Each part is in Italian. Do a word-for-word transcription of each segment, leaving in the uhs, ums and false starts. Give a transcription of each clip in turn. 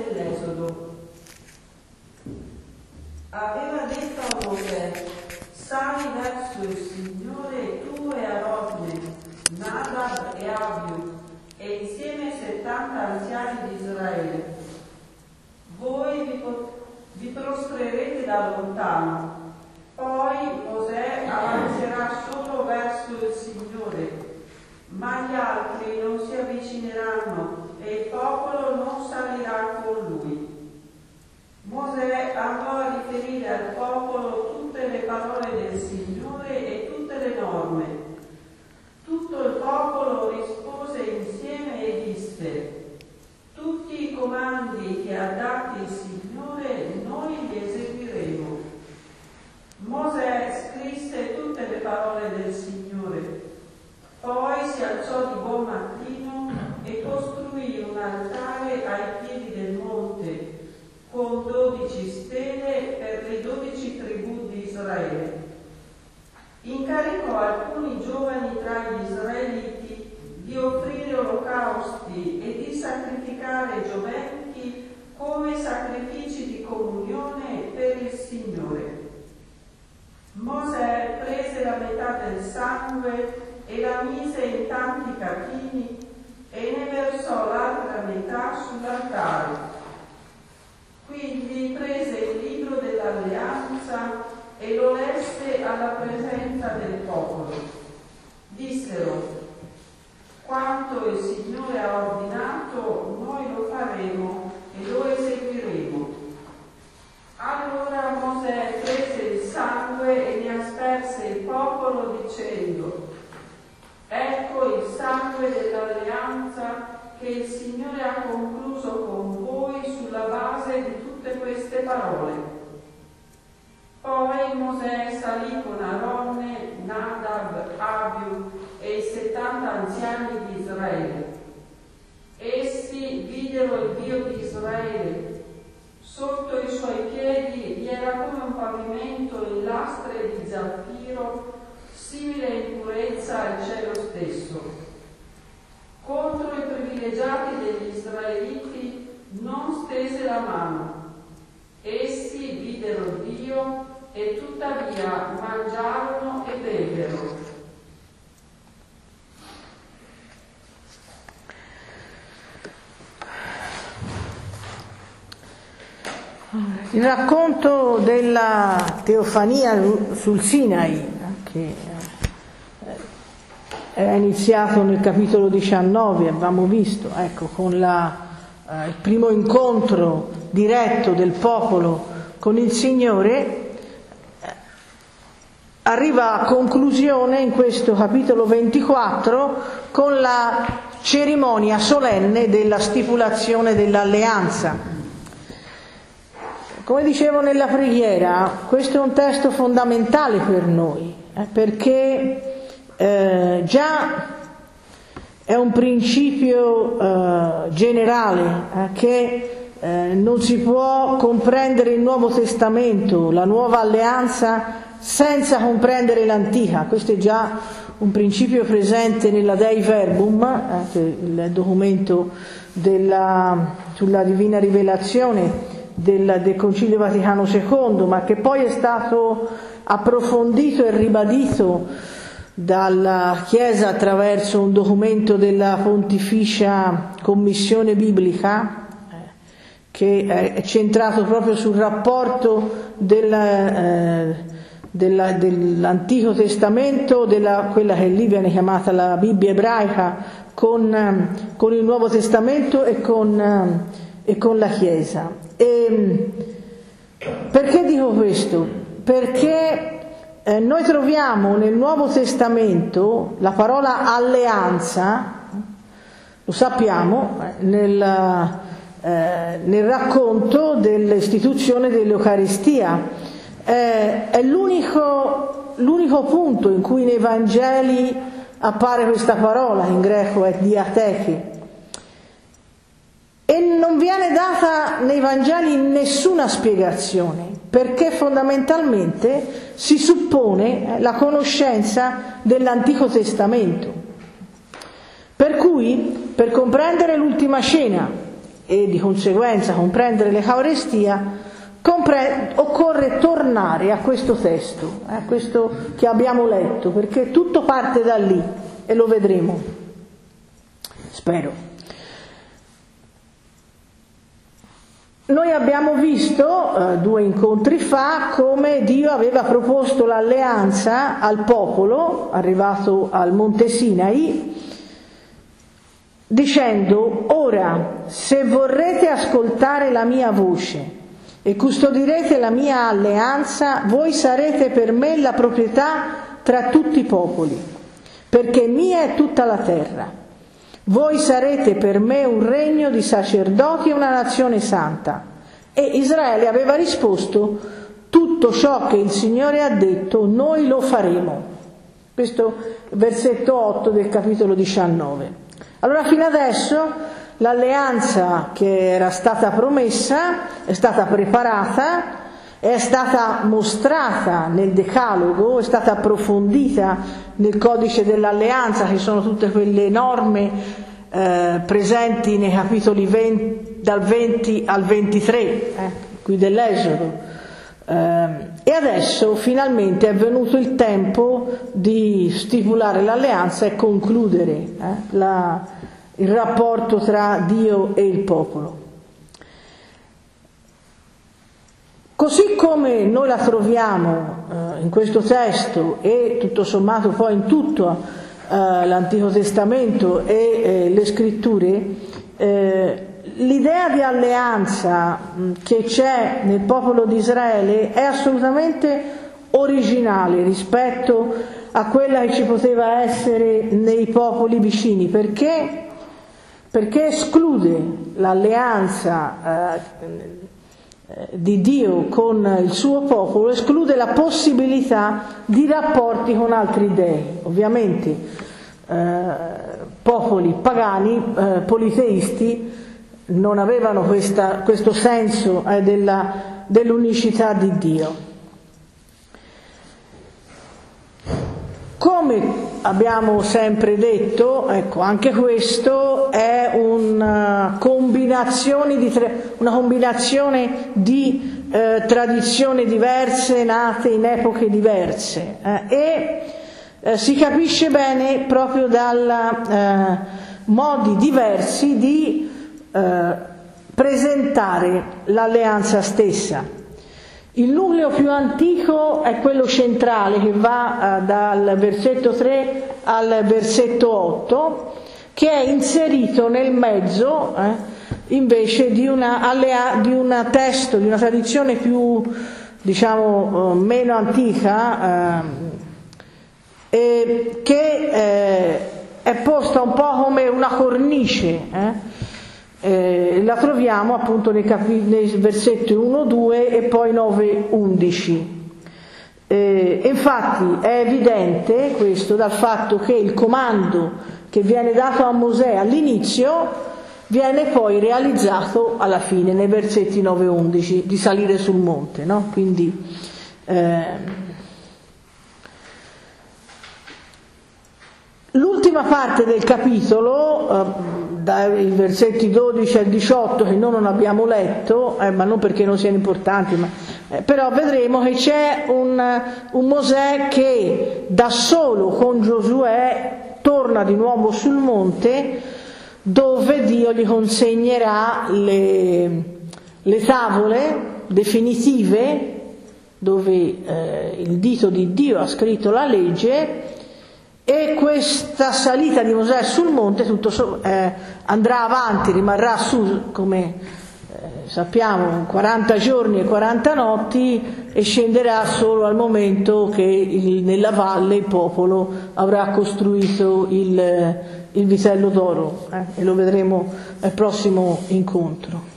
dell'Esodo. Aveva detto a Mosè: sali verso il Signore tu e Aronne, Nadab e Abiu, e insieme settanta anziani di Israele. Voi vi, vi prostrerete da lontano. Poi Mosè avanzerà solo verso il Signore, ma gli altri non si avvicineranno e il popolo non salirà con lui. Mosè andò a riferire al popolo tutte le parole del Signore e tutte le norme. Tutto il popolo rispose insieme e disse: tutti i comandi che ha dato il Signore noi li eseguiremo. Mosè scrisse tutte le parole del Signore. Poi si alzò di buon mattino e costruì un altare ai piedi del monte con dodici stele per le dodici tribù di Israele. Incaricò alcuni giovani tra gli israeliti di offrire olocausti e di sacrificare gioventi come sacrifici di comunione per il Signore. Mosè prese la metà del sangue e la mise in tanti cachini e ne versò l'altra metà sull'altare. Quindi prese il libro dell'alleanza e lo lesse alla presenza del popolo. Dissero: quanto il Signore ha ordinato noi lo faremo e lo eseguiremo. Allora Mosè prese il sangue e ne asperse il popolo dicendo: ecco il sangue dell'alleanza che il Signore ha concluso con voi sulla base di tutte queste parole. Poi Mosè salì con Aronne, Nadab, Abiu e i settanta anziani di Israele. Essi videro il Dio di Israele. Sotto i suoi piedi vi era come un pavimento in lastre di zaffiro, simile in purezza al cielo stesso. Contro i privilegiati degli israeliti non stese la mano. Essi videro Dio e tuttavia mangiarono e bevvero. Il racconto della teofania sul Sinai, che era iniziato nel capitolo diciannove, avevamo visto, ecco, con la, eh, il primo incontro diretto del popolo con il Signore, eh, arriva a conclusione in questo capitolo ventiquattro con la cerimonia solenne della stipulazione dell'alleanza. Come dicevo nella preghiera, questo è un testo fondamentale per noi, eh, perché eh, già è un principio eh, generale eh, che eh, non si può comprendere il Nuovo Testamento, la nuova alleanza, senza comprendere l'antica. Questo è già un principio presente nella Dei Verbum, eh, il documento della, sulla Divina Rivelazione del, del Concilio Vaticano secondo, ma che poi è stato approfondito e ribadito dalla Chiesa attraverso un documento della Pontificia Commissione Biblica, eh, che è centrato proprio sul rapporto del, eh, della, dell'Antico Testamento, della, quella che lì viene chiamata la Bibbia ebraica, con, con il Nuovo Testamento e con, e con la Chiesa. E perché dico questo? Perché eh, noi troviamo nel Nuovo Testamento la parola alleanza, lo sappiamo, nel, eh, nel racconto dell'istituzione dell'Eucaristia. Eh, è l'unico, l'unico punto in cui nei Vangeli appare questa parola, in greco è diateche. E non viene data nei Vangeli nessuna spiegazione, perché fondamentalmente si suppone la conoscenza dell'Antico Testamento. Per cui, per comprendere l'Ultima Cena e di conseguenza comprendere l'Eucaristia, compre- occorre tornare a questo testo, a questo che abbiamo letto, perché tutto parte da lì e lo vedremo, spero. Noi abbiamo visto eh, due incontri fa come Dio aveva proposto l'alleanza al popolo arrivato al Monte Sinai, dicendo: ora, se vorrete ascoltare la mia voce e custodirete la mia alleanza, voi sarete per me la proprietà tra tutti i popoli, perché mia è tutta la terra. Voi sarete per me un regno di sacerdoti e una nazione santa. E Israele aveva risposto: tutto ciò che il Signore ha detto, noi lo faremo. Questo versetto otto del capitolo diciannove. Allora, fino adesso l'alleanza che era stata promessa è stata preparata, è stata mostrata nel Decalogo, è stata approfondita nel codice dell'alleanza, che sono tutte quelle norme eh, presenti nei capitoli venti, dal venti al ventitré, eh, qui dell'Esodo. Eh, e adesso finalmente è venuto il tempo di stipulare l'alleanza e concludere eh, la, il rapporto tra Dio e il popolo. Così come noi la troviamo eh, in questo testo e tutto sommato poi in tutto eh, l'Antico Testamento e eh, le Scritture, eh, l'idea di alleanza che c'è nel popolo di Israele è assolutamente originale rispetto a quella che ci poteva essere nei popoli vicini, perché, perché esclude l'alleanza eh, di Dio con il suo popolo, esclude la possibilità di rapporti con altri dei. Ovviamente eh, popoli pagani, eh, politeisti, non avevano questa, questo senso eh, della, dell'unicità di Dio. Come abbiamo sempre detto, ecco, anche questo è una combinazione di, tre, una combinazione di eh, tradizioni diverse nate in epoche diverse eh, e eh, si capisce bene proprio dai eh, modi diversi di eh, presentare l'alleanza stessa. Il nucleo più antico è quello centrale che va eh, dal versetto tre al versetto otto, che è inserito nel mezzo eh, invece di una, allea, di un testo, di una tradizione più, diciamo, eh, meno antica, eh, e che eh, è posta un po' come una cornice. Eh, Eh, la troviamo appunto nei, capi- nei versetti uno due e poi nove undici. Eh, infatti è evidente questo dal fatto che il comando che viene dato a Mosè all'inizio viene poi realizzato alla fine, nei versetti nove undici, di salire sul monte, no? Quindi eh, l'ultima parte del capitolo, eh, dai versetti dodici al diciotto, che noi non abbiamo letto, eh, ma non perché non siano importanti, ma, eh, però vedremo che c'è un, un Mosè che da solo con Giosuè torna di nuovo sul monte, dove Dio gli consegnerà le, le tavole definitive, dove eh, il dito di Dio ha scritto la legge. E questa salita di Mosè sul monte tutto, eh, andrà avanti, rimarrà su, come eh, sappiamo, quaranta giorni e quaranta notti, e scenderà solo al momento che il, nella valle il popolo avrà costruito il, il vitello d'oro, eh, e lo vedremo al prossimo incontro.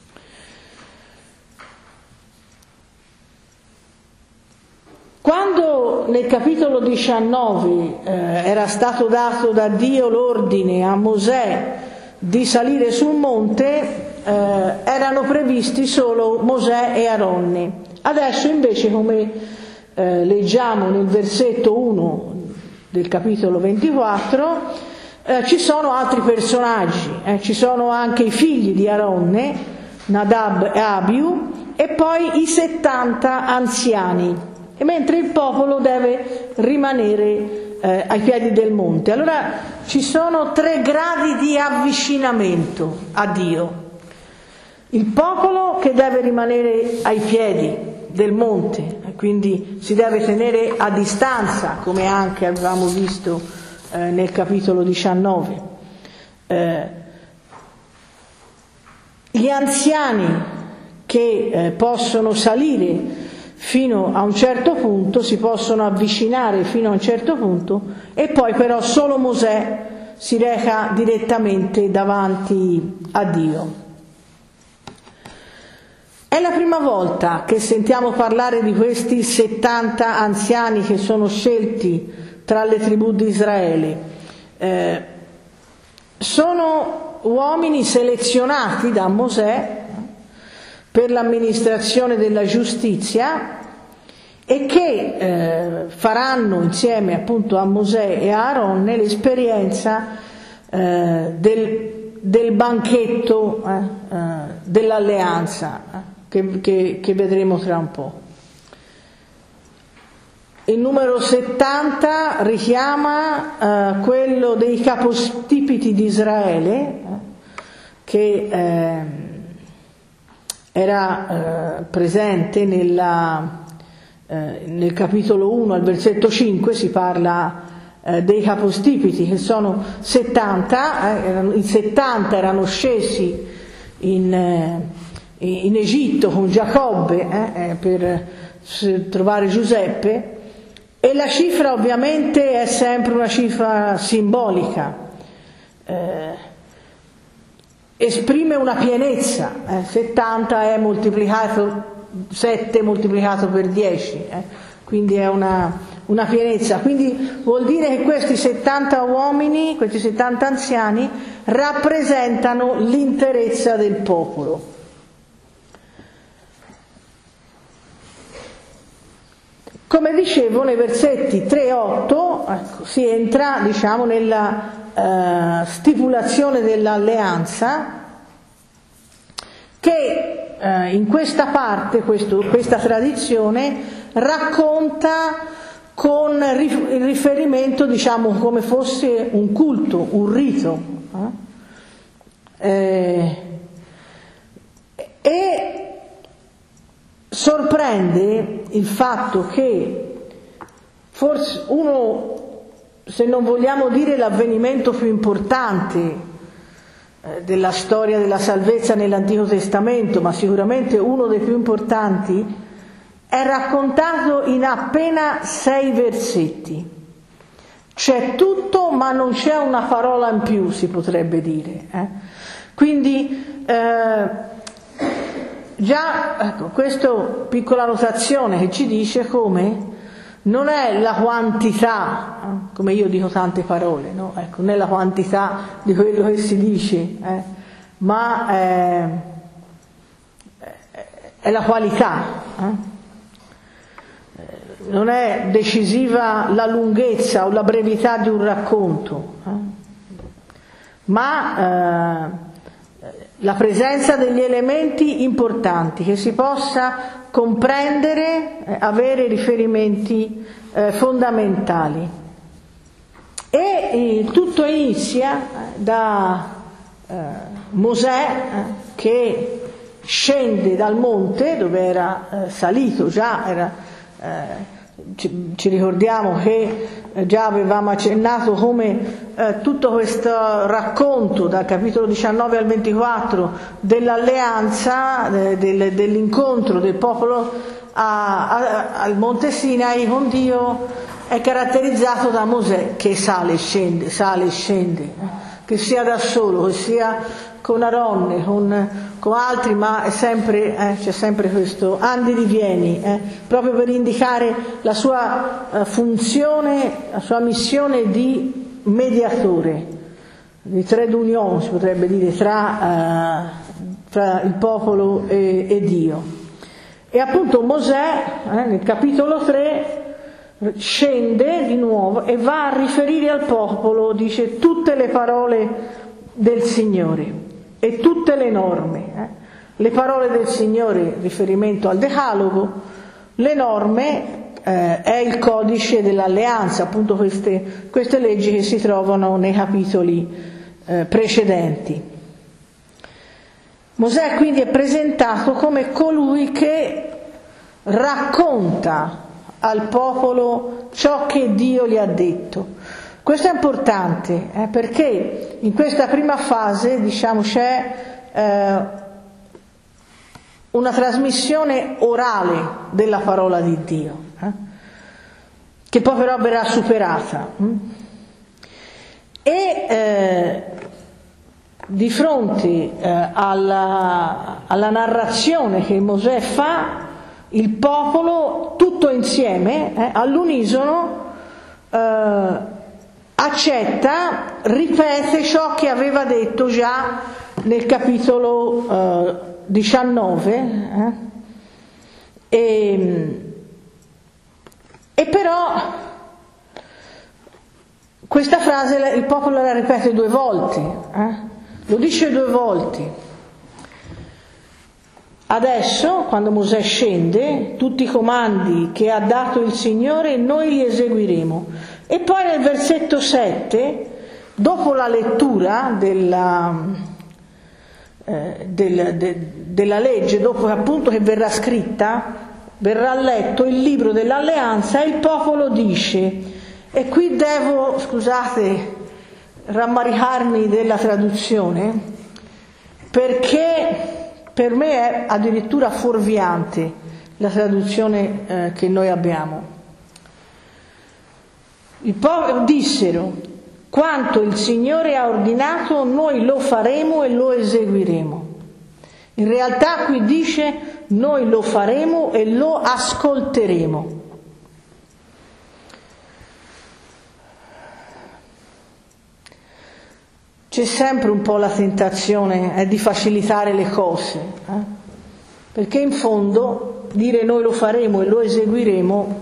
Quando nel capitolo diciannove eh, era stato dato da Dio l'ordine a Mosè di salire sul monte, eh, erano previsti solo Mosè e Aronne. Adesso invece, come eh, leggiamo nel versetto uno del capitolo ventiquattro, Eh, ci sono altri personaggi, eh, ci sono anche i figli di Aronne, Nadab e Abiu, e poi i settanta anziani, e mentre il popolo deve rimanere eh, ai piedi del monte. Allora ci sono tre gradi di avvicinamento a Dio. Il popolo che deve rimanere ai piedi del monte, quindi si deve tenere a distanza, come anche avevamo visto eh, nel capitolo diciannove. Eh, gli anziani che eh, possono salire fino a un certo punto, si possono avvicinare fino a un certo punto, e poi però solo Mosè si reca direttamente davanti a Dio. È la prima volta che sentiamo parlare di questi settanta anziani che sono scelti tra le tribù di Israele. Eh, sono uomini selezionati da Mosè per l'amministrazione della giustizia e che eh, faranno insieme appunto a Mosè e a Aronne l'esperienza eh, del, del banchetto eh, eh, dell'alleanza eh. Che, che, che vedremo tra un po'. Il numero settanta richiama eh, quello dei capostipiti di Israele, eh, che eh, era eh, presente nella, eh, nel capitolo uno al versetto cinque, si parla eh, dei capostipiti, che sono settanta, eh, erano, i settanta erano scesi in... Eh, in Egitto con Giacobbe eh, per trovare Giuseppe, e la cifra ovviamente è sempre una cifra simbolica, eh, esprime una pienezza, eh, settanta è moltiplicato, sette moltiplicato per dieci, eh, quindi è una, una pienezza, quindi vuol dire che questi settanta uomini, questi settanta anziani rappresentano l'interezza del popolo. Come dicevo, nei versetti tre e otto ecco, si entra diciamo, nella eh, stipulazione dell'alleanza, che eh, in questa parte, questo, questa tradizione, racconta con il riferimento, diciamo, come fosse un culto, un rito. Eh? Eh, e sorprende il fatto che forse uno, se non vogliamo dire l'avvenimento più importante eh, della storia della salvezza nell'Antico Testamento, ma sicuramente uno dei più importanti, è raccontato in appena sei versetti. C'è tutto, ma non c'è una parola in più, si potrebbe dire. Eh? Quindi eh, già, ecco, questa piccola notazione che ci dice come non è la quantità, come io dico tante parole, no? Ecco, non è la quantità di quello che si dice, eh? ma è, è la qualità. Eh? Non è decisiva la lunghezza o la brevità di un racconto, eh? ma eh, la presenza degli elementi importanti, che si possa comprendere, eh, avere riferimenti eh, fondamentali. E eh, tutto inizia da eh, Mosè eh, che scende dal monte dove era eh, salito, già era, eh, ci, ci ricordiamo che eh, già avevamo accennato come Eh, tutto questo racconto dal capitolo diciannove al ventiquattro dell'alleanza, eh, del, dell'incontro del popolo a, a, al Monte Sinai con Dio è caratterizzato da Mosè che sale e scende, sale e scende, eh, che sia da solo, che sia con Aronne, con, con altri, ma è sempre, eh, c'è sempre questo andi divieni, eh, proprio per indicare la sua eh, funzione, la sua missione di mediatore, di trade union si potrebbe dire, tra, eh, tra il popolo e, e Dio. E appunto Mosè eh, nel capitolo tre scende di nuovo e va a riferire al popolo, dice, tutte le parole del Signore e tutte le norme. Eh? Le parole del Signore, riferimento al Decalogo, le norme eh, è il codice dell'alleanza, appunto queste, queste leggi che si trovano nei capitoli eh, precedenti. Mosè quindi è presentato come colui che racconta al popolo ciò che Dio gli ha detto. Questo è importante eh, perché in questa prima fase, diciamo, c'è eh, una trasmissione orale della parola di Dio, eh, che poi però verrà superata. Hm? E eh, di fronte eh, alla, alla narrazione che Mosè fa, il popolo tutto insieme, eh, all'unisono, eh, accetta, ripete ciò che aveva detto già nel capitolo eh, diciannove, eh, e, e però questa frase il popolo la ripete due volte, eh, lo dice due volte. Adesso, quando Mosè scende, tutti i comandi che ha dato il Signore noi li eseguiremo. E poi nel versetto sette, dopo la lettura della, eh, del, de, della legge, dopo appunto che verrà scritta, verrà letto il libro dell'alleanza e il popolo dice, e qui devo, scusate, rammaricarmi della traduzione, perché per me è addirittura fuorviante la traduzione eh, che noi abbiamo. Il popolo dissero, quanto il Signore ha ordinato noi lo faremo e lo eseguiremo. In realtà qui dice noi lo faremo e lo ascolteremo. C'è sempre un po' la tentazione eh, di facilitare le cose, eh? Perché in fondo dire noi lo faremo e lo eseguiremo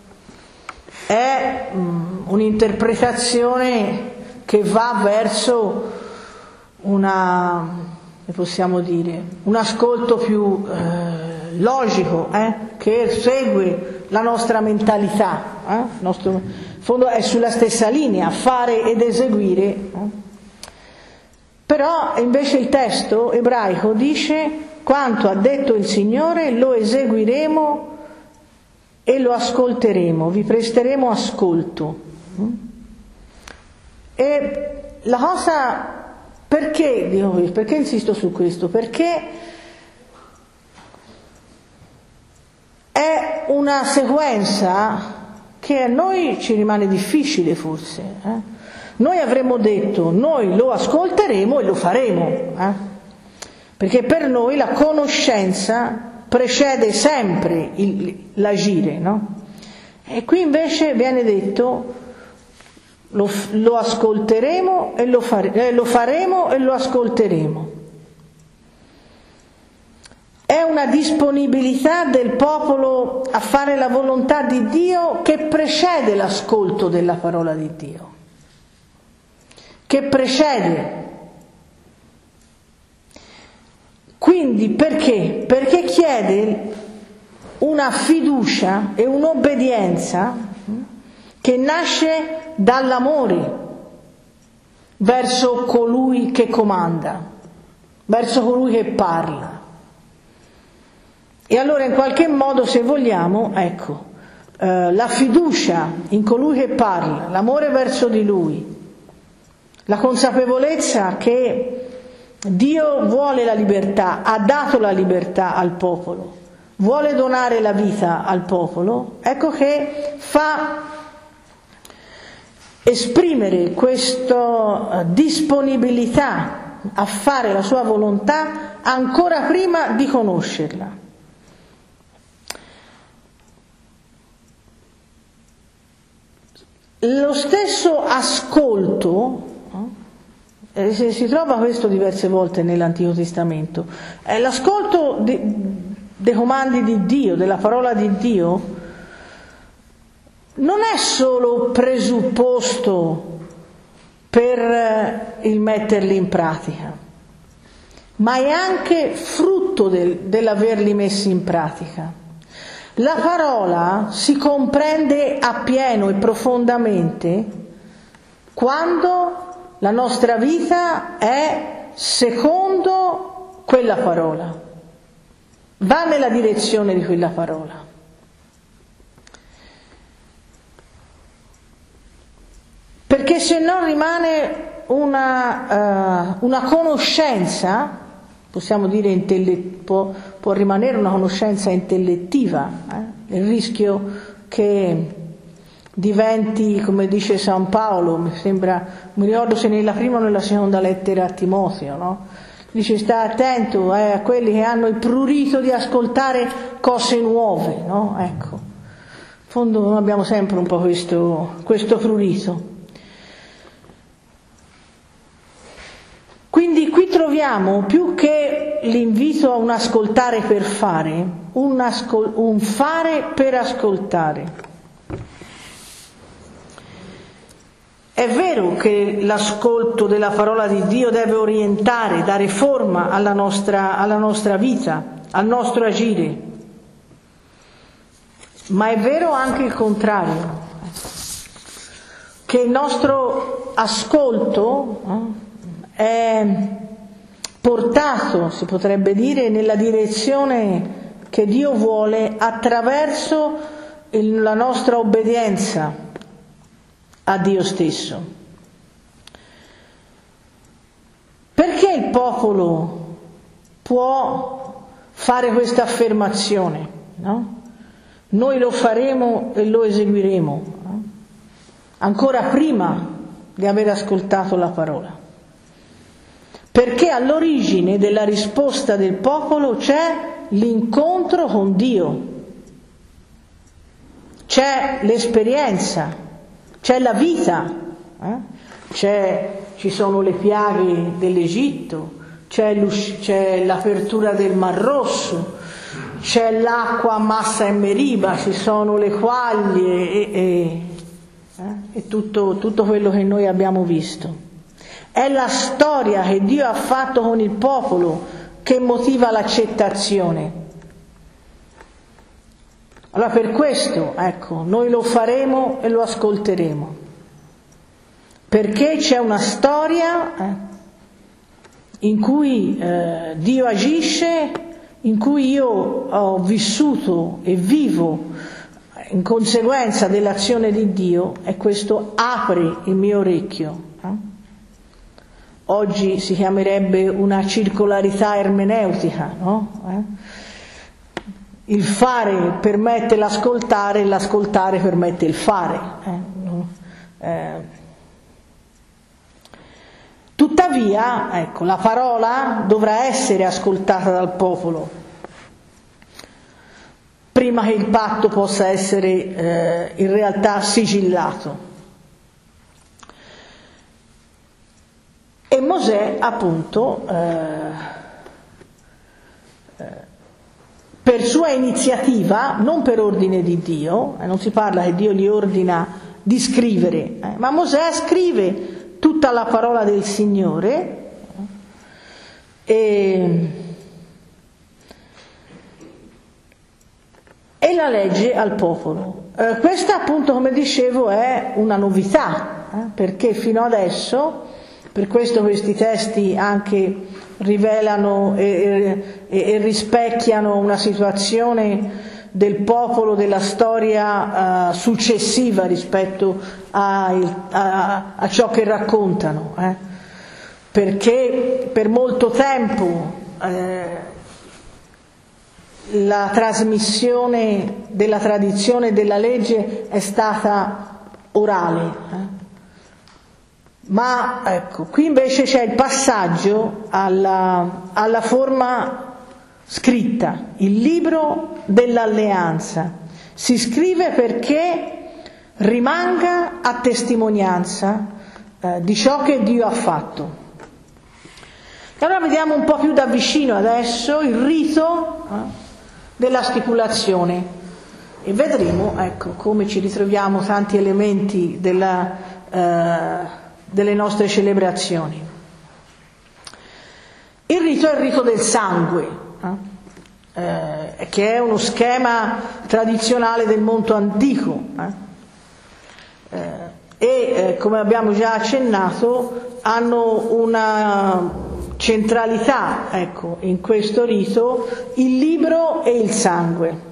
è um, un'interpretazione che va verso una, come possiamo dire, un ascolto più eh, logico, eh? Che segue la nostra mentalità, eh? Il nostro, in fondo è sulla stessa linea, fare ed eseguire. Eh? Però invece il testo ebraico dice quanto ha detto il Signore lo eseguiremo e lo ascolteremo, vi presteremo ascolto. E la cosa, perché dico questo? Perché insisto su questo? Perché è una sequenza che a noi ci rimane difficile forse, eh? Noi avremmo detto, noi lo ascolteremo e lo faremo, eh? Perché per noi la conoscenza precede sempre il, l'agire, no? E qui invece viene detto, lo, lo ascolteremo e lo, fare, eh, lo faremo e lo ascolteremo. È una disponibilità del popolo a fare la volontà di Dio che precede l'ascolto della parola di Dio. Che precede. Quindi perché? Perché chiede una fiducia e un'obbedienza che nasce dall'amore verso colui che comanda, verso colui che parla. E allora in qualche modo, se vogliamo, ecco, eh, la fiducia in colui che parla, l'amore verso di lui, la consapevolezza che Dio vuole la libertà, ha dato la libertà al popolo, vuole donare la vita al popolo, ecco che fa esprimere questa disponibilità a fare la sua volontà ancora prima di conoscerla. Lo stesso ascolto, eh, si trova questo diverse volte nell'Antico Testamento, è l'ascolto de, dei comandi di Dio, della parola di Dio, non è solo presupposto per il metterli in pratica, ma è anche frutto del, dell'averli messi in pratica. La parola si comprende appieno e profondamente quando la nostra vita è secondo quella parola, va nella direzione di quella parola. Perché se no rimane una, uh, una conoscenza, possiamo dire intelle- può, può rimanere una conoscenza intellettiva, eh? Il rischio che diventi, come dice San Paolo, mi sembra, mi ricordo se nella prima o nella seconda lettera a Timoteo, no? Dice sta attento eh, a quelli che hanno il prurito di ascoltare cose nuove, no? Ecco, in fondo noi abbiamo sempre un po' questo, questo prurito. Quindi qui troviamo, più che l'invito a un ascoltare per fare, un, ascol- un fare per ascoltare. È vero che l'ascolto della parola di Dio deve orientare, dare forma alla nostra, alla nostra vita, al nostro agire, ma è vero anche il contrario, che il nostro ascolto eh, è portato, si potrebbe dire, nella direzione che Dio vuole attraverso il, la nostra obbedienza a Dio stesso. Perché il popolo può fare questa affermazione, no? Noi lo faremo e lo eseguiremo, no? Ancora prima di aver ascoltato la parola. Perché all'origine della risposta del popolo c'è l'incontro con Dio, c'è l'esperienza, c'è la vita, eh? c'è, ci sono le piaghe dell'Egitto, c'è, c'è l'apertura del Mar Rosso, c'è l'acqua a Massa e Meriba, ci sono le quaglie e, e, eh? e tutto, tutto quello che noi abbiamo visto. È la storia che Dio ha fatto con il popolo che motiva l'accettazione. Allora per questo, ecco, noi lo faremo e lo ascolteremo. Perché c'è una storia eh, in cui eh, Dio agisce, in cui io ho vissuto e vivo in conseguenza dell'azione di Dio, e questo apre il mio orecchio. Eh? Oggi si chiamerebbe una circolarità ermeneutica, no? Eh? Il fare permette l'ascoltare, l'ascoltare permette il fare. Eh? Eh. Tuttavia, ecco, la parola dovrà essere ascoltata dal popolo prima che il patto possa essere eh, in realtà sigillato. E Mosè, appunto, eh, eh, per sua iniziativa, non per ordine di Dio, eh, non si parla che Dio gli ordina di scrivere, eh, ma Mosè scrive tutta la parola del Signore eh, e, e la legge al popolo. Eh, questa, appunto, come dicevo, è una novità, eh, perché fino adesso... Per questo questi testi anche rivelano e, e, e rispecchiano una situazione del popolo, della storia uh, successiva rispetto a, a, a ciò che raccontano. Eh? Perché per molto tempo eh, la trasmissione della tradizione e della legge è stata orale. Eh? Ma ecco, qui invece c'è il passaggio alla, alla forma scritta, il libro dell'alleanza. Si scrive perché rimanga a testimonianza eh, di ciò che Dio ha fatto. E allora vediamo un po' più da vicino adesso il rito eh, della stipulazione. E vedremo, ecco, come ci ritroviamo tanti elementi della, eh, delle nostre celebrazioni. Il rito è il rito del sangue, eh? Eh, che è uno schema tradizionale del mondo antico, eh? Eh, e eh, come abbiamo già accennato hanno una centralità, ecco, in questo rito il libro e il sangue.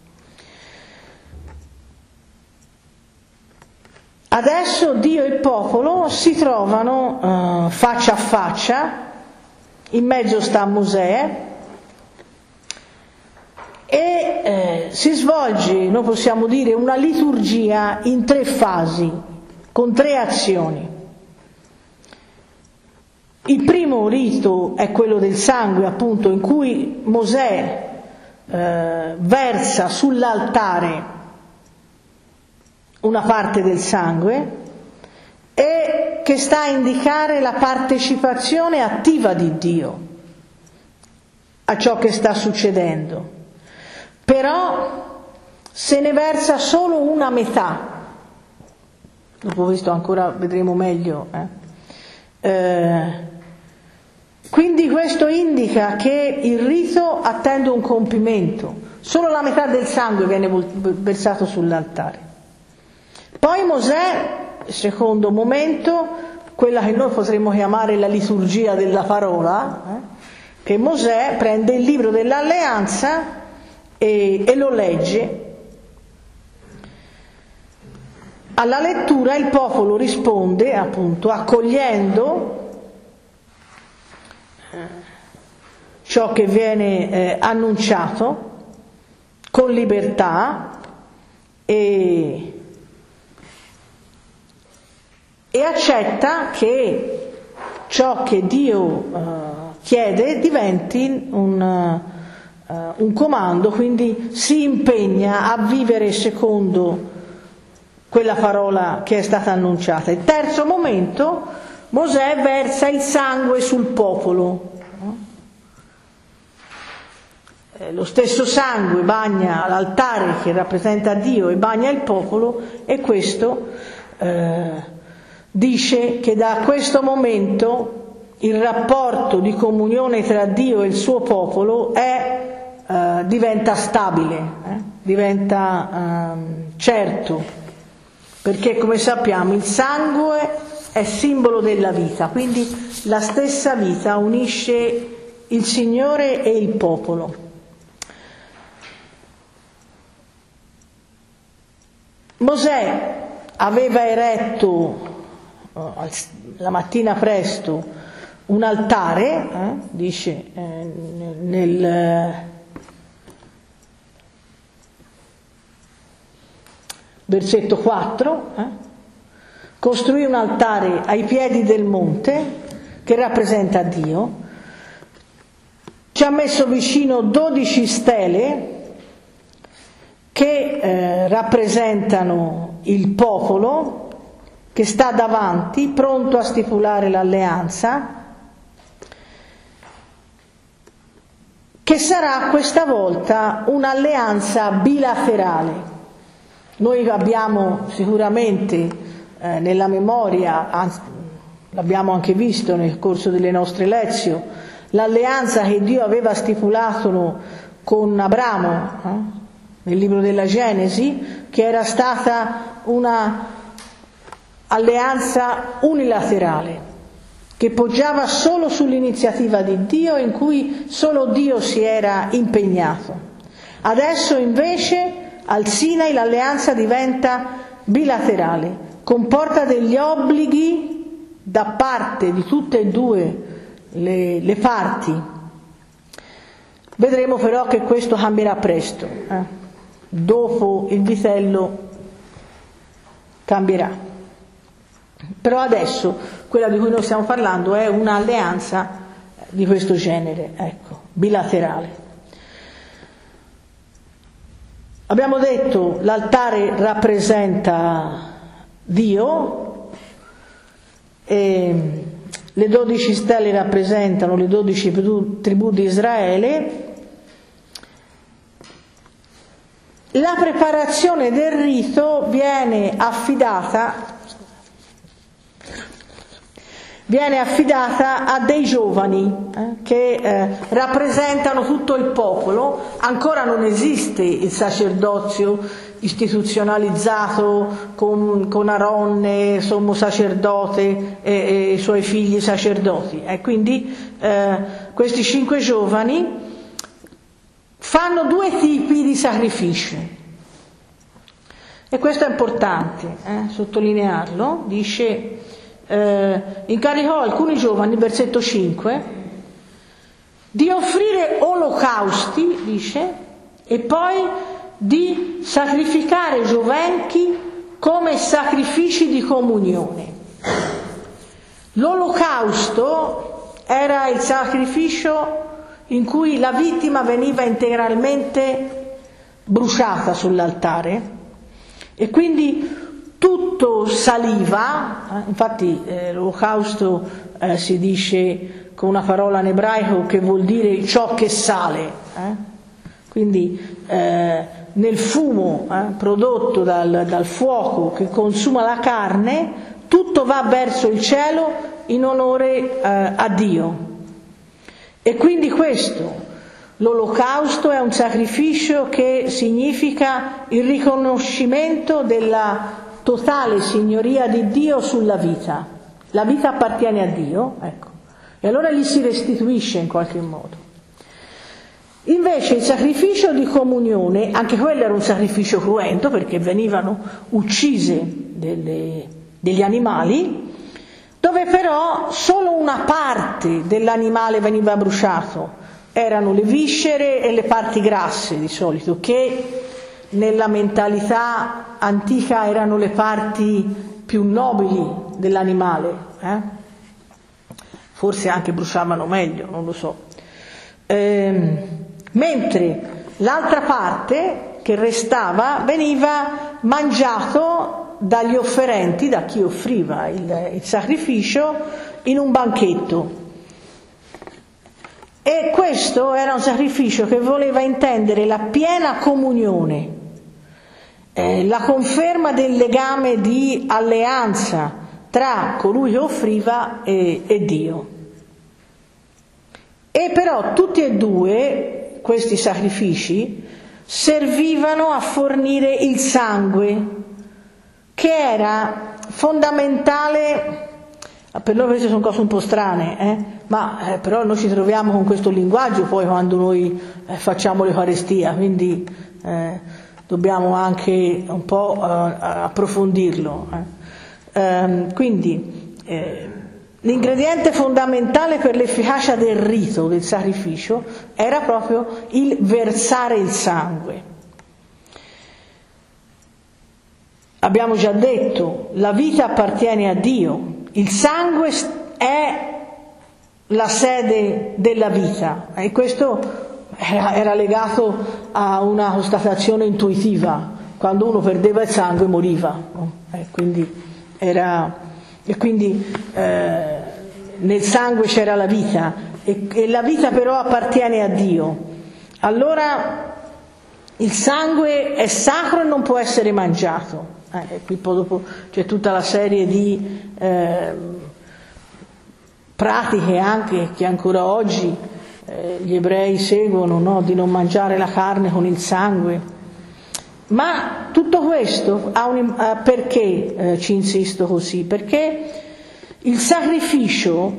Adesso Dio e il popolo si trovano uh, faccia a faccia, in mezzo sta Mosè e eh, si svolge, noi possiamo dire, una liturgia in tre fasi, con tre azioni. Il primo rito è quello del sangue, appunto, in cui Mosè eh, versa sull'altare una parte del sangue e che sta a indicare la partecipazione attiva di Dio a ciò che sta succedendo. Però se ne versa solo una metà, dopo questo ancora vedremo meglio. Eh? Eh, quindi questo indica che il rito attende un compimento, solo la metà del sangue viene versato sull'altare. Poi Mosè, secondo momento, quella che noi potremmo chiamare la liturgia della parola, eh, che Mosè prende il libro dell'alleanza e, e lo legge. Alla lettura il popolo risponde, appunto, accogliendo eh, ciò che viene eh, annunciato con libertà e e accetta che ciò che Dio uh, chiede diventi un, uh, un comando, quindi si impegna a vivere secondo quella parola che è stata annunciata. Il terzo momento, Mosè versa il sangue sul popolo. Eh, lo stesso sangue bagna l'altare che rappresenta Dio e bagna il popolo, e questo eh, dice che da questo momento il rapporto di comunione tra Dio e il suo popolo è, eh, diventa stabile, eh? diventa eh, certo, perché come sappiamo il sangue è simbolo della vita, quindi la stessa vita unisce il Signore e il popolo. Mosè aveva eretto la mattina presto un altare, eh, dice eh, nel versetto quattro, eh, costruì un altare ai piedi del monte che rappresenta Dio, ci ha messo vicino dodici stele che eh, rappresentano il popolo che sta davanti, pronto a stipulare l'alleanza, che sarà questa volta un'alleanza bilaterale. Noi abbiamo sicuramente eh, nella memoria, anzi, l'abbiamo anche visto nel corso delle nostre lezioni, l'alleanza che Dio aveva stipulato con Abramo, eh, nel libro della Genesi, che era stata una alleanza unilaterale che poggiava solo sull'iniziativa di Dio, in cui solo Dio si era impegnato. Adesso invece al Sinai l'alleanza diventa bilaterale, comporta degli obblighi da parte di tutte e due le, le parti. Vedremo però che questo cambierà presto, eh? Dopo il vitello cambierà. Però adesso quella di cui noi stiamo parlando è un'alleanza di questo genere, ecco, bilaterale. Abbiamo detto l'altare rappresenta Dio, e le dodici stelle rappresentano le dodici tribù di Israele, la preparazione del rito viene affidata viene affidata a dei giovani eh, che eh, rappresentano tutto il popolo. Ancora non esiste il sacerdozio istituzionalizzato con, con Aronne, sommo sacerdote e, e i suoi figli sacerdoti. E quindi eh, questi cinque giovani fanno due tipi di sacrificio. E questo è importante eh, sottolinearlo. Dice... Eh, incaricò alcuni giovani, versetto cinque, di offrire olocausti, dice, e poi di sacrificare giovenchi come sacrifici di comunione. L'olocausto era il sacrificio in cui la vittima veniva integralmente bruciata sull'altare e quindi tutto saliva, infatti eh, l'olocausto eh, si dice con una parola in ebraico che vuol dire ciò che sale, eh? Quindi eh, nel fumo eh, prodotto dal, dal fuoco che consuma la carne, tutto va verso il cielo in onore eh, a Dio. E quindi questo, l'olocausto è un sacrificio che significa il riconoscimento della totale signoria di Dio sulla vita. La vita appartiene a Dio, ecco, e allora gli si restituisce in qualche modo. Invece il sacrificio di comunione, anche quello era un sacrificio cruento perché venivano uccise delle, degli animali, dove però solo una parte dell'animale veniva bruciato, erano le viscere e le parti grasse di solito, che nella mentalità antica erano le parti più nobili dell'animale, eh? Forse anche bruciavano meglio, non lo so. Ehm, mentre l'altra parte che restava veniva mangiato dagli offerenti, da chi offriva il, il sacrificio, in un banchetto. E questo era un sacrificio che voleva intendere la piena comunione, eh, la conferma del legame di alleanza tra colui che offriva e, e Dio. E però tutti e due questi sacrifici servivano a fornire il sangue, che era fondamentale. Per noi queste sono cose un po' strane, eh? ma eh, però noi ci troviamo con questo linguaggio poi quando noi eh, facciamo l'Eucaristia, quindi eh, dobbiamo anche un po' eh, approfondirlo. Eh. Ehm, quindi eh, l'ingrediente fondamentale per l'efficacia del rito, del sacrificio, era proprio il versare il sangue. Abbiamo già detto, la vita appartiene a Dio. Il sangue è la sede della vita e questo era, era legato a una constatazione intuitiva. Quando uno perdeva il sangue moriva, no? e quindi, era, e quindi eh, nel sangue c'era la vita e, e la vita però appartiene a Dio. Allora il sangue è sacro e non può essere mangiato. Eh, qui poi dopo c'è tutta la serie di eh, pratiche anche che ancora oggi eh, gli ebrei seguono, no? Di non mangiare la carne con il sangue. Ma tutto questo ha un, eh, perché eh, ci insisto così? Perché il sacrificio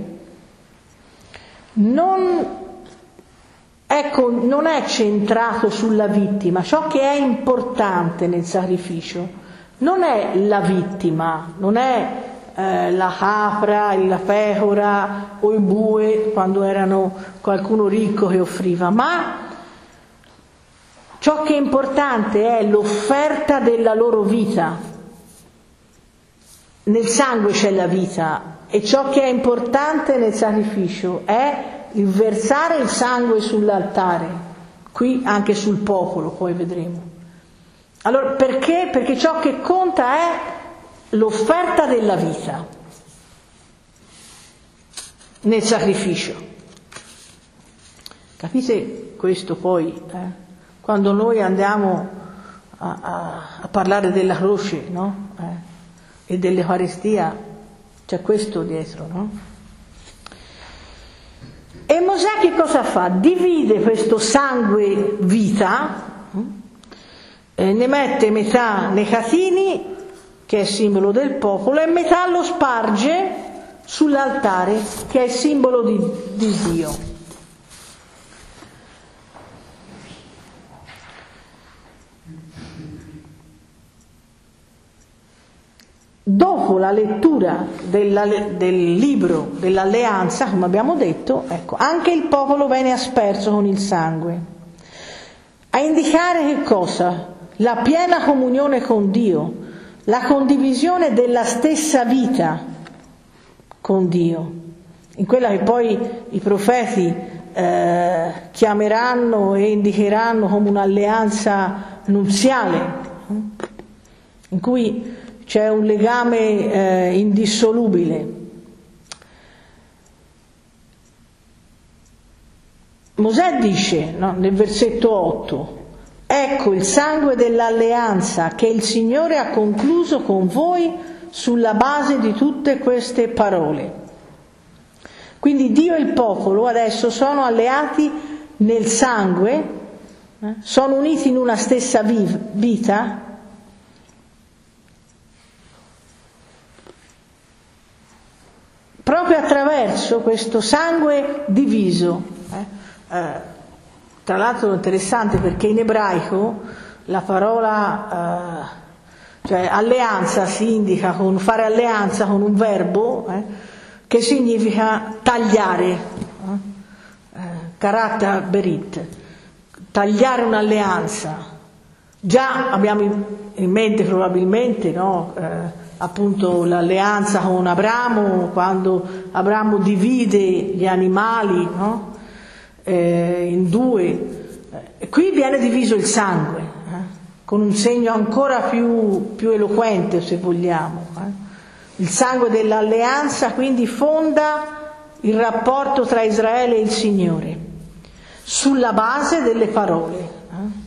non, ecco, non è centrato sulla vittima. Ciò che è importante nel sacrificio non è la vittima, non è eh, la capra, la pecora o il bue quando erano qualcuno ricco che offriva, ma ciò che è importante è l'offerta della loro vita. Nel sangue c'è la vita e ciò che è importante nel sacrificio è il versare il sangue sull'altare, qui anche sul popolo, poi vedremo. Allora, perché? Perché ciò che conta è l'offerta della vita nel sacrificio. Capite questo poi? Eh? Quando noi andiamo a, a, a parlare della croce, no? Eh, e dell'Eucaristia, c'è questo dietro, no? E Mosè che cosa fa? Divide questo sangue vita, eh, ne mette metà nei catini, che è simbolo del popolo, e metà lo sparge sull'altare, che è il simbolo di, di Dio. Dopo la lettura della, del libro dell'alleanza, come abbiamo detto, ecco, anche il popolo viene asperso con il sangue, a indicare che cosa? La piena comunione con Dio, la condivisione della stessa vita con Dio, in quella che poi i profeti eh, chiameranno e indicheranno come un'alleanza nuziale, in cui c'è un legame eh, indissolubile. Mosè dice, no, nel versetto otto: ecco il sangue dell'alleanza che il Signore ha concluso con voi sulla base di tutte queste parole. Quindi Dio e il popolo adesso sono alleati nel sangue, eh, sono uniti in una stessa vita, proprio attraverso questo sangue diviso. Eh, eh, tra l'altro è interessante perché in ebraico la parola, eh, cioè alleanza, si indica con fare alleanza con un verbo eh, che significa tagliare, eh, karatta berit, tagliare un'alleanza. Già abbiamo in mente probabilmente, no? Eh, appunto l'alleanza con Abramo, quando Abramo divide gli animali, no? eh, in due, e qui viene diviso il sangue, eh? con un segno ancora più, più eloquente, se vogliamo. Eh? Il sangue dell'alleanza quindi fonda il rapporto tra Israele e il Signore, sulla base delle parole. Eh?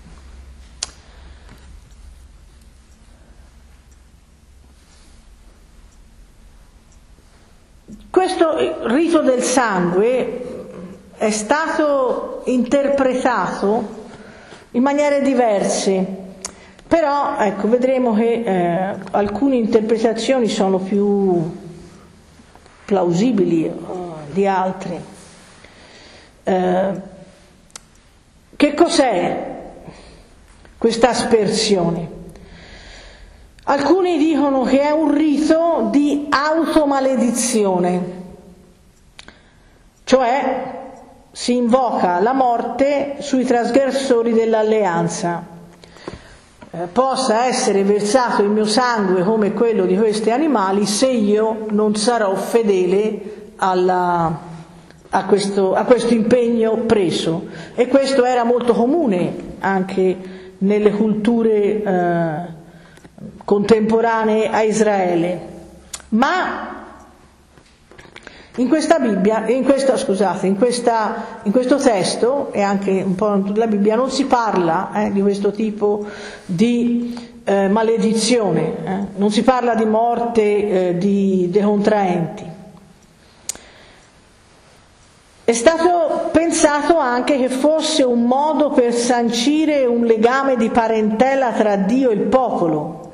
Questo rito del sangue è stato interpretato in maniere diverse, però ecco, vedremo che eh, alcune interpretazioni sono più plausibili eh, di altre. Eh, che cos'è questa aspersione? Alcuni dicono che è un rito di automaledizione, cioè si invoca la morte sui trasgressori dell'alleanza. Eh, possa essere versato il mio sangue come quello di questi animali se io non sarò fedele alla, a, questo, a questo impegno preso. E questo era molto comune anche nelle culture eh, contemporanee a Israele, ma in questa Bibbia, in questo, scusate, in, questa, in questo testo e anche un po' in tutta la Bibbia non si parla eh, di questo tipo di eh, maledizione, eh? non si parla di morte eh, di, dei contraenti. È stato pensato anche che fosse un modo per sancire un legame di parentela tra Dio e il popolo,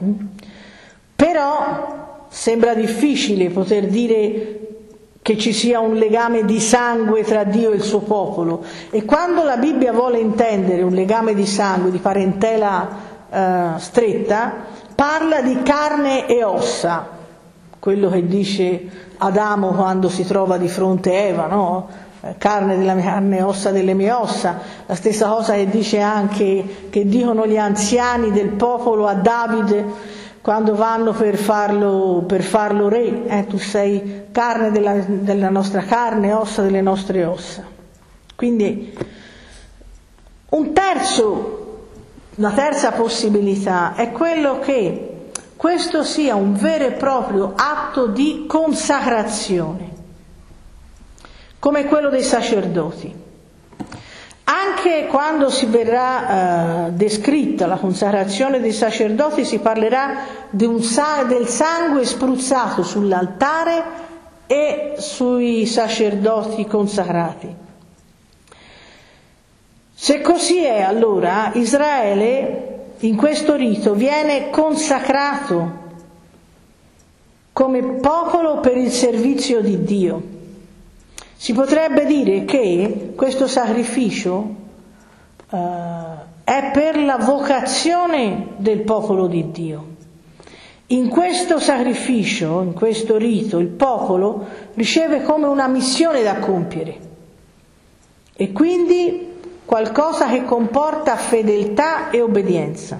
però sembra difficile poter dire che ci sia un legame di sangue tra Dio e il suo popolo, e quando la Bibbia vuole intendere un legame di sangue, di parentela eh, stretta, parla di carne e ossa, quello che dice Adamo quando si trova di fronte a Eva, no? Carne della mia carne, ossa delle mie ossa. La stessa cosa che dice anche, che dicono gli anziani del popolo a Davide quando vanno per farlo, per farlo re, eh, tu sei carne della, della nostra carne, ossa delle nostre ossa. Quindi un terzo, una terza possibilità è quello che questo sia un vero e proprio atto di consacrazione, come quello dei sacerdoti. anche quando si verrà eh, descritta la consacrazione dei sacerdoti si parlerà di un sa- del sangue spruzzato sull'altare e sui sacerdoti consacrati. Se così è, allora Israele in questo rito viene consacrato come popolo per il servizio di Dio. Si potrebbe dire che questo sacrificio eh, è per la vocazione del popolo di Dio. In questo sacrificio, in questo rito, il popolo riceve come una missione da compiere e quindi qualcosa che comporta fedeltà e obbedienza.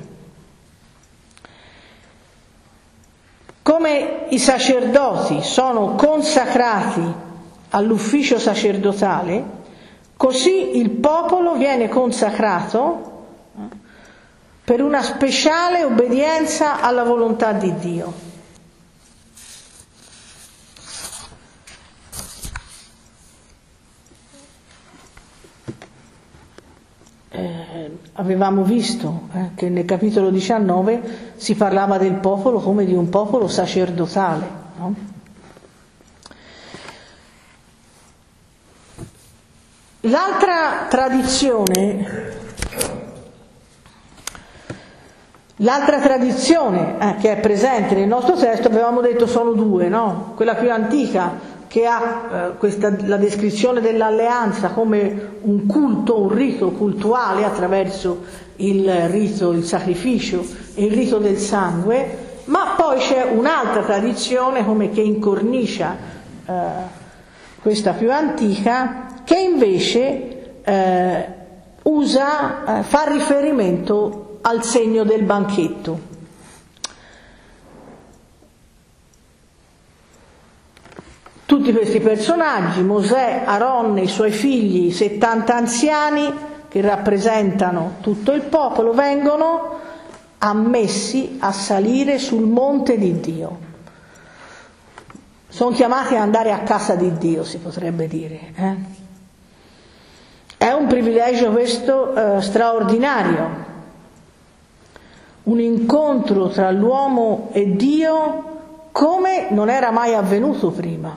Come i sacerdoti sono consacrati all'ufficio sacerdotale, così il popolo viene consacrato per una speciale obbedienza alla volontà di Dio. Eh, avevamo visto eh, che nel capitolo diciannove si parlava del popolo come di un popolo sacerdotale, no? L'altra tradizione, l'altra tradizione eh, che è presente nel nostro testo, avevamo detto sono due, no? Quella più antica che ha eh, questa, la descrizione dell'alleanza come un culto, un rito cultuale attraverso il rito, il sacrificio e il rito del sangue, ma poi c'è un'altra tradizione come che incornicia eh, questa più antica, che invece eh, usa, eh, fa riferimento al segno del banchetto. Tutti questi personaggi, Mosè, Aaron, i suoi figli, settanta anziani che rappresentano tutto il popolo, vengono ammessi a salire sul monte di Dio. Sono chiamati ad andare a casa di Dio, si potrebbe dire. Eh? È un privilegio questo eh, straordinario, un incontro tra l'uomo e Dio come non era mai avvenuto prima.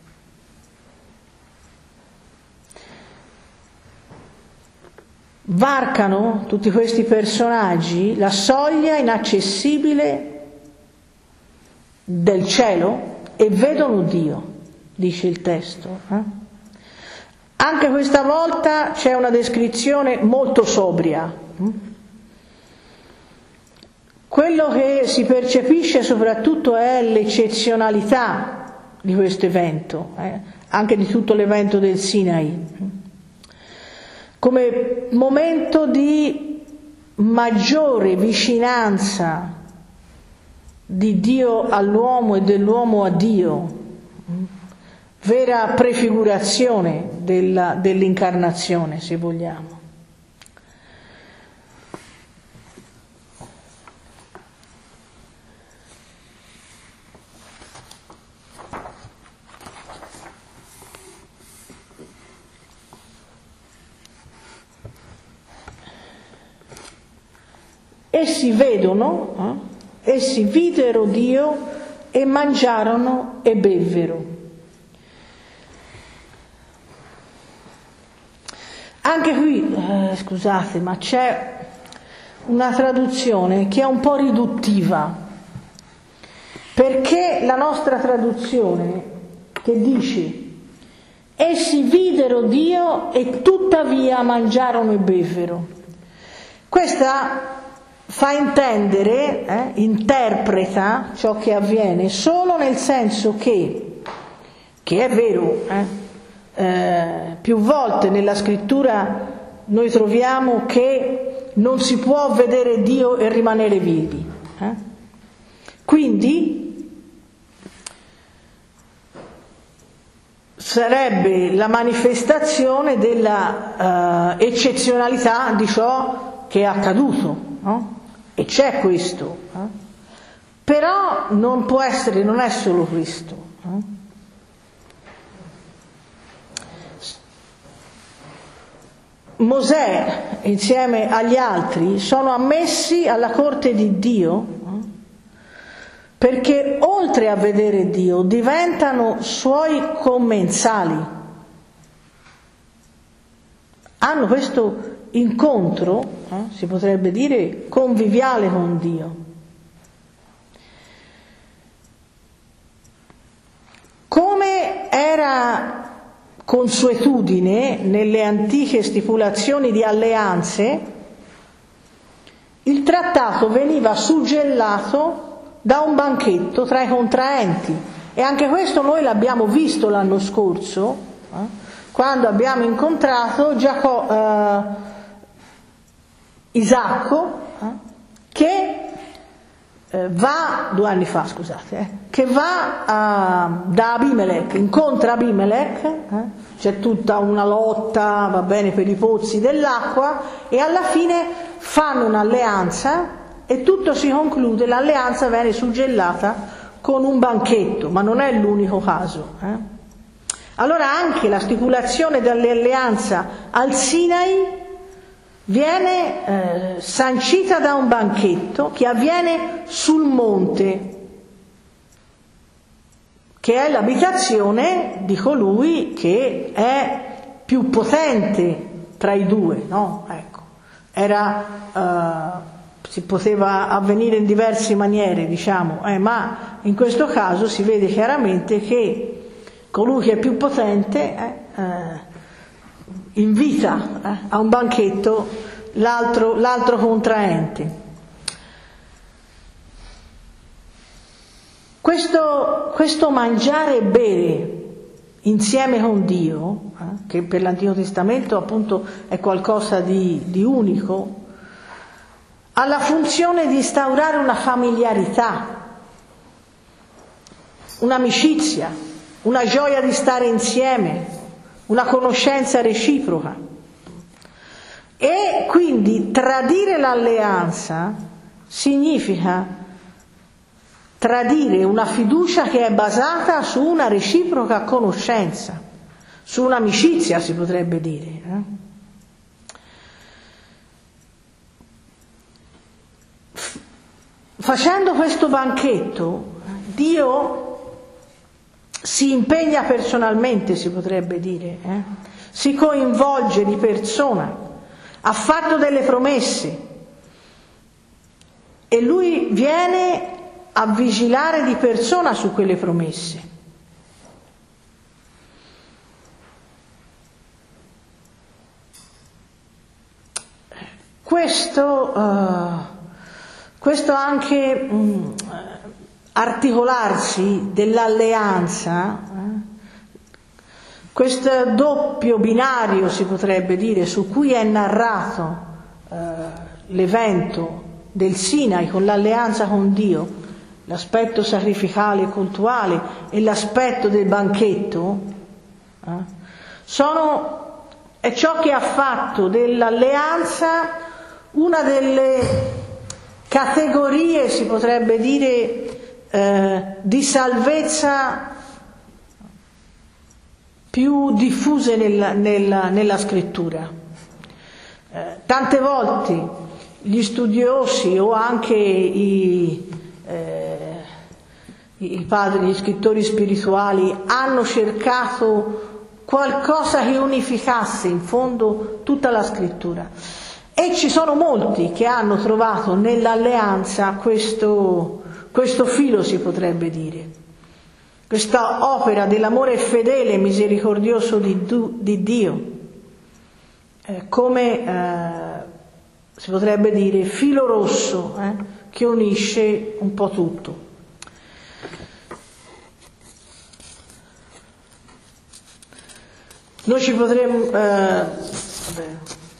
Varcano tutti questi personaggi la soglia inaccessibile del cielo e vedono Dio, dice il testo. Eh? Anche questa volta c'è una descrizione molto sobria. Quello che si percepisce soprattutto è l'eccezionalità di questo evento, eh? anche di tutto l'evento del Sinai, come momento di maggiore vicinanza di Dio all'uomo e dell'uomo a Dio, vera prefigurazione della, dell'incarnazione, se vogliamo. Essi vedono, eh? essi videro Dio e mangiarono e bevvero. Anche qui, eh, scusate, ma c'è una traduzione che è un po' riduttiva, perché la nostra traduzione che dice essi videro Dio e tuttavia mangiarono e bevvero, questa fa intendere, eh, interpreta ciò che avviene solo nel senso che, che è vero, eh, Eh, più volte nella scrittura noi troviamo che non si può vedere Dio e rimanere vivi. Eh? Quindi sarebbe la manifestazione della eh, eccezionalità di ciò che è accaduto, no? E c'è questo, eh? Però non può essere, non è solo questo. Eh? Mosè, insieme agli altri, sono ammessi alla corte di Dio perché oltre a vedere Dio diventano suoi commensali. Hanno questo incontro, eh, si potrebbe dire, conviviale con Dio. Come era consuetudine nelle antiche stipulazioni di alleanze, il trattato veniva suggellato da un banchetto tra i contraenti, e anche questo noi l'abbiamo visto l'anno scorso, eh, quando abbiamo incontrato Giacomo, eh, Isacco, eh, che eh, va, due anni fa scusate, eh, che va a, da Abimelech, incontra Abimelech, eh, c'è tutta una lotta, va bene, per i pozzi dell'acqua, e alla fine fanno un'alleanza e tutto si conclude, l'alleanza viene suggellata con un banchetto, ma non è l'unico caso. Eh. Allora anche la stipulazione dell'alleanza al Sinai viene eh, sancita da un banchetto che avviene sul monte, che è l'abitazione di colui che è più potente tra i due, no? Ecco, era, eh, si poteva avvenire in diverse maniere, diciamo, eh, ma in questo caso si vede chiaramente che colui che è più potente eh, eh, invita eh, a un banchetto l'altro, l'altro contraente. Questo, questo mangiare e bere insieme con Dio, eh, che per l'Antico Testamento appunto è qualcosa di, di unico, ha la funzione di instaurare una familiarità, un'amicizia, una gioia di stare insieme, una conoscenza reciproca. E quindi tradire l'alleanza significa tradire una fiducia che è basata su una reciproca conoscenza, su un'amicizia si potrebbe dire. Eh? Facendo questo banchetto, Dio si impegna personalmente, si potrebbe dire, eh? Si coinvolge di persona, ha fatto delle promesse e lui viene a vigilare di persona su quelle promesse. Questo, uh, questo anche mh, articolarsi dell'alleanza, eh, questo doppio binario si potrebbe dire su cui è narrato eh, l'evento del Sinai con l'alleanza con Dio, l'aspetto sacrificale e cultuale e l'aspetto del banchetto, eh, sono, è ciò che ha fatto dell'alleanza una delle categorie, si potrebbe dire, Eh, di salvezza più diffuse nella, nella, nella scrittura. Eh, tante volte gli studiosi o anche i, eh, i padri, gli scrittori spirituali hanno cercato qualcosa che unificasse in fondo tutta la scrittura, e ci sono molti che hanno trovato nell'alleanza questo Questo filo, si potrebbe dire, questa opera dell'amore fedele e misericordioso di, du, di Dio, eh, come eh, si potrebbe dire filo rosso eh, che unisce un po' tutto. Noi ci potremmo eh, vabbè,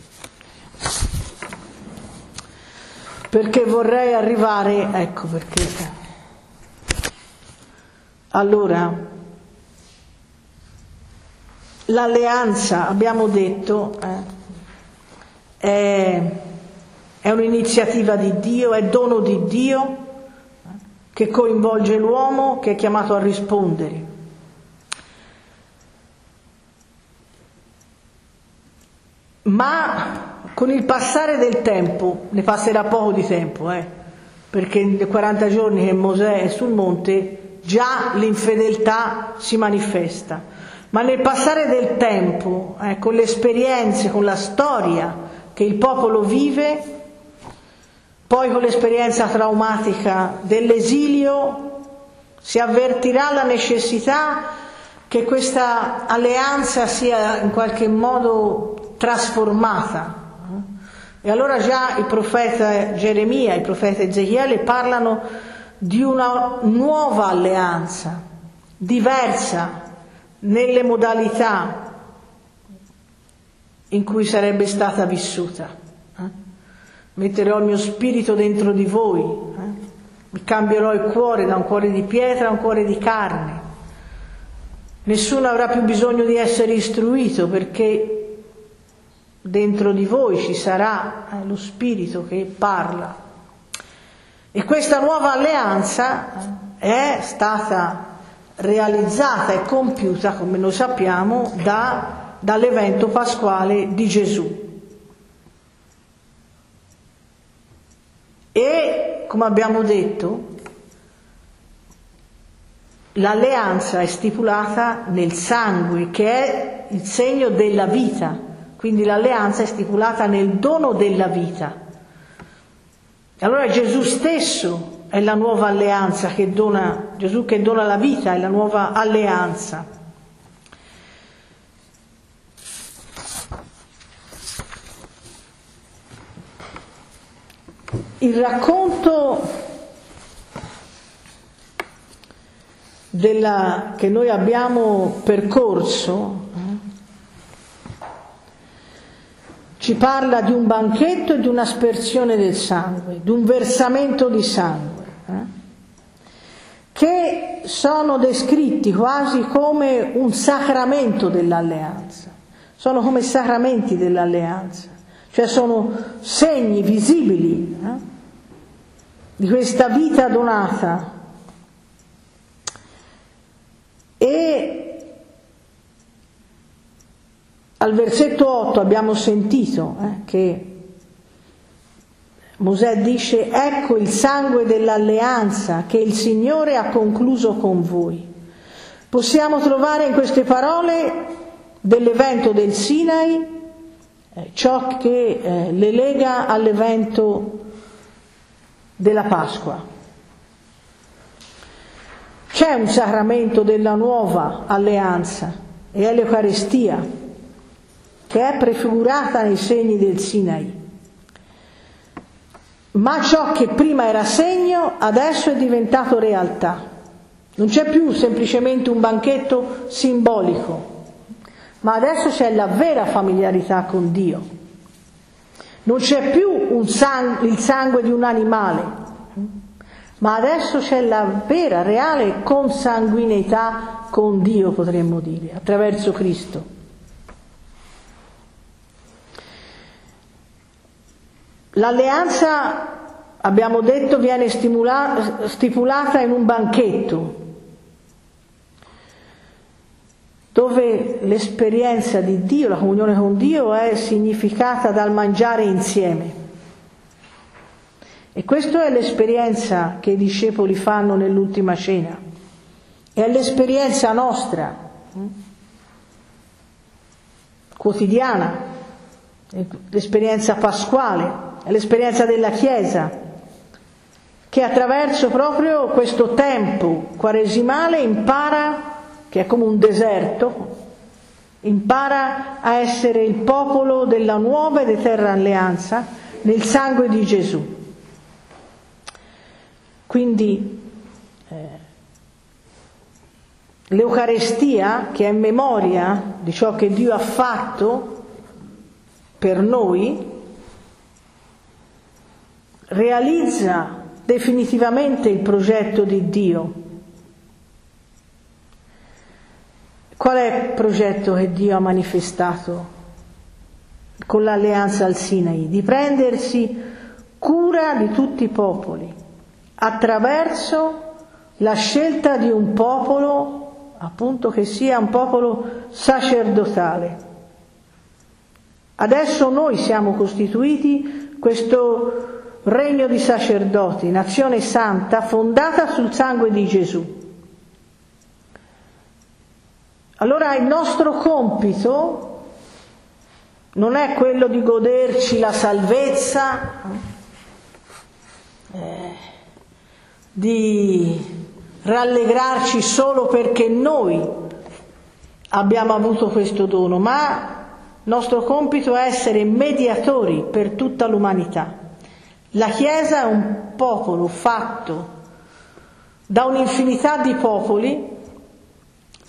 perché vorrei arrivare, ecco perché. Allora, l'alleanza, abbiamo detto, eh, è, è un'iniziativa di Dio, è dono di Dio, eh, che coinvolge l'uomo, che è chiamato a rispondere. ma con il passare del tempo, ne passerà poco di tempo, eh, perché nei quaranta giorni che Mosè è sul monte già l'infedeltà si manifesta, ma nel passare del tempo, eh, con le esperienze, con la storia che il popolo vive, poi con l'esperienza traumatica dell'esilio, si avvertirà la necessità che questa alleanza sia in qualche modo trasformata. E allora già il profeta Geremia, il profeta Ezechiele parlano di una nuova alleanza, diversa nelle modalità in cui sarebbe stata vissuta. Eh? Metterò il mio spirito dentro di voi, eh? Mi cambierò il cuore da un cuore di pietra a un cuore di carne. Nessuno avrà più bisogno di essere istruito, perché dentro di voi ci sarà eh, lo spirito che parla. E questa nuova alleanza è stata realizzata e compiuta, come noi sappiamo, da, dall'evento pasquale di Gesù. E, come abbiamo detto, l'alleanza è stipulata nel sangue, che è il segno della vita. Quindi l'alleanza è stipulata nel dono della vita. Allora Gesù stesso è la nuova alleanza che dona, Gesù che dona la vita è la nuova alleanza. Il racconto della, che noi abbiamo percorso ci parla di un banchetto e di un'aspersione del sangue, di un versamento di sangue, eh? che sono descritti quasi come un sacramento dell'alleanza, sono come sacramenti dell'alleanza, cioè sono segni visibili eh? di questa vita donata. E al versetto otto abbiamo sentito eh, che Mosè dice: ecco il sangue dell'alleanza che il Signore ha concluso con voi. Possiamo trovare in queste parole dell'evento del Sinai eh, ciò che eh, le lega all'evento della Pasqua. C'è un sacramento della nuova alleanza e è l'Eucaristia, che è prefigurata nei segni del Sinai. Ma ciò che prima era segno adesso è diventato realtà. Non c'è più semplicemente un banchetto simbolico, ma adesso c'è la vera familiarità con Dio. Non c'è più un sang- il sangue di un animale, ma adesso c'è la vera, reale consanguineità con Dio, potremmo dire, attraverso Cristo. L'alleanza, abbiamo detto, viene stimula- stipulata in un banchetto, dove l'esperienza di Dio, la comunione con Dio, è significata dal mangiare insieme. E questa è l'esperienza che i discepoli fanno nell'ultima cena. È l'esperienza nostra, quotidiana, l'esperienza pasquale. È l'esperienza della Chiesa, che attraverso proprio questo tempo quaresimale impara, che è come un deserto, impara a essere il popolo della nuova ed eterna alleanza nel sangue di Gesù. Quindi eh, l'Eucarestia, che è memoria di ciò che Dio ha fatto per noi, realizza definitivamente il progetto di Dio. Qual è il progetto che Dio ha manifestato con l'alleanza al Sinai? Di prendersi cura di tutti i popoli attraverso la scelta di un popolo, appunto, che sia un popolo sacerdotale, Adesso noi siamo costituiti questo regno di sacerdoti, nazione santa, fondata sul sangue di Gesù. Allora il nostro compito non è quello di goderci la salvezza, eh, di rallegrarci solo perché noi abbiamo avuto questo dono, ma il nostro compito è essere mediatori per tutta l'umanità. La Chiesa è un popolo fatto da un'infinità di popoli,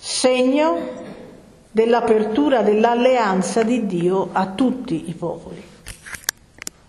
segno dell'apertura dell'alleanza di Dio a tutti i popoli.